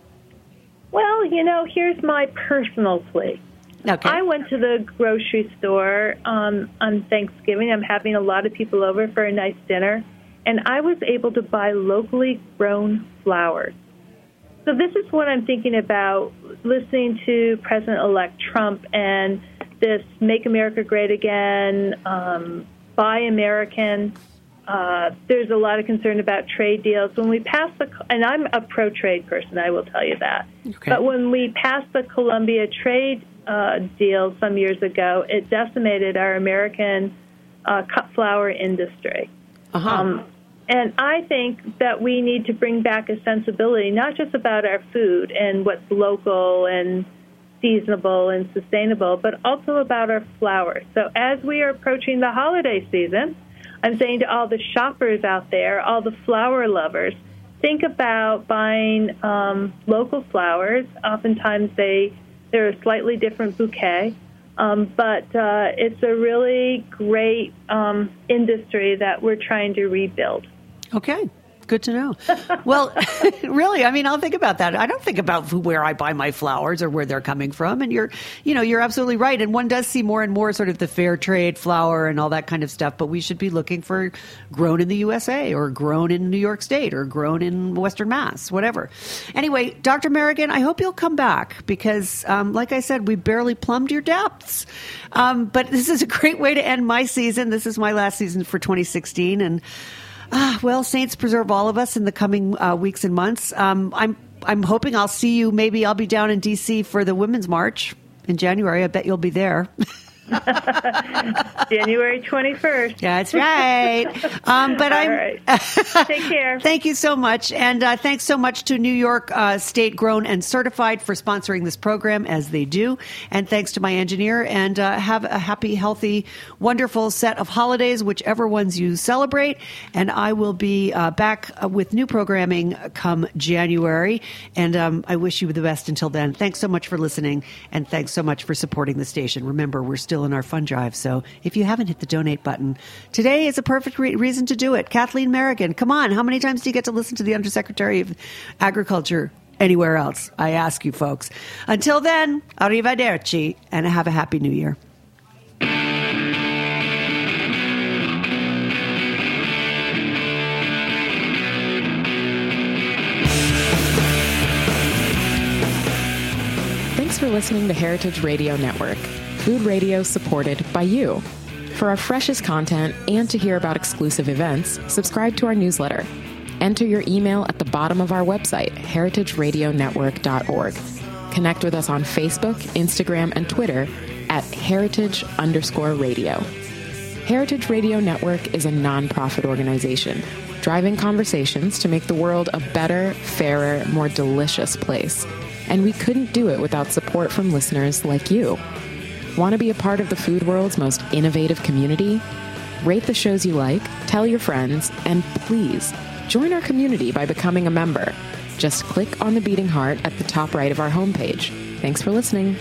Well, you know, here's my personal plea. Okay. I went to the grocery store um, on Thanksgiving. I'm having a lot of people over for a nice dinner, and I was able to buy locally grown flowers. So this is what I'm thinking about, listening to President-elect Trump and this Make America Great Again, um, Buy American. Uh, there's a lot of concern about trade deals. When we pass the, and I'm a pro-trade person, I will tell you that. Okay. But when we passed the Colombia trade uh, deal some years ago, it decimated our American uh, cut flower industry. Uh-huh. Um, And I think that we need to bring back a sensibility, not just about our food and what's local and seasonable and sustainable, but also about our flowers. So as we are approaching the holiday season, I'm saying to all the shoppers out there, all the flower lovers, think about buying um, local flowers. Oftentimes they, they're a slightly different bouquet, um, but uh, it's a really great um, industry that we're trying to rebuild. Okay. Good to know. Well, really, I mean, I'll think about that. I don't think about where I buy my flowers or where they're coming from. And you're, you know, you're absolutely right. And one does see more and more sort of the fair trade flower and all that kind of stuff. But we should be looking for grown in the U S A or grown in New York State or grown in Western Mass, whatever. Anyway, Doctor Merrigan, I hope you'll come back because, um, like I said, we barely plumbed your depths. Um, but this is a great way to end my season. This is my last season for twenty sixteen. And Ah, well, saints preserve all of us in the coming uh, weeks and months. Um, I'm I'm hoping I'll see you. Maybe I'll be down in D C for the Women's March in January. I bet you'll be there. January twenty-first. That's right. Um, but I'm. All right. Take care. Thank you so much. And uh, thanks so much to New York uh, State Grown and Certified for sponsoring this program, as they do. And thanks to my engineer. And uh, have a happy, healthy, wonderful set of holidays, whichever ones you celebrate. And I will be uh, back uh, with new programming come January. And um, I wish you the best until then. Thanks so much for listening. And thanks so much for supporting the station. Remember, we're still in our fund drive. So if you haven't hit the donate button, today is a perfect re- reason to do it. Kathleen Merrigan, come on. How many times do you get to listen to the Undersecretary of Agriculture anywhere else? I ask you folks. Until then, arrivederci and have a happy new year. Thanks for listening to Heritage Radio Network, food radio supported by you. For our freshest content and to hear about exclusive events, subscribe to our newsletter. Enter your email at the bottom of our website, heritage radio network dot org. Connect with us on Facebook, Instagram, and Twitter at heritage underscore radio. Heritage Radio Network is a nonprofit organization driving conversations to make the world a better, fairer, more delicious place. And we couldn't do it without support from listeners like you. Want to be a part of the food world's most innovative community? Rate the shows you like, tell your friends, and please join our community by becoming a member. Just click on the beating heart at the top right of our homepage. Thanks for listening.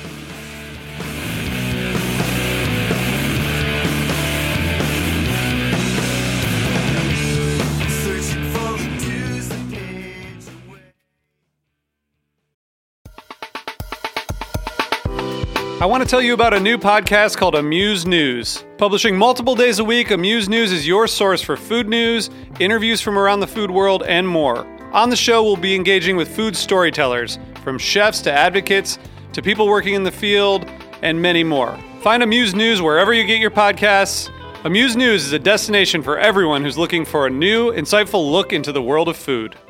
I want to tell you about a new podcast called Amuse News. Publishing multiple days a week, Amuse News is your source for food news, interviews from around the food world, and more. On the show, we'll be engaging with food storytellers, from chefs to advocates to people working in the field, and many more. Find Amuse News wherever you get your podcasts. Amuse News is a destination for everyone who's looking for a new, insightful look into the world of food.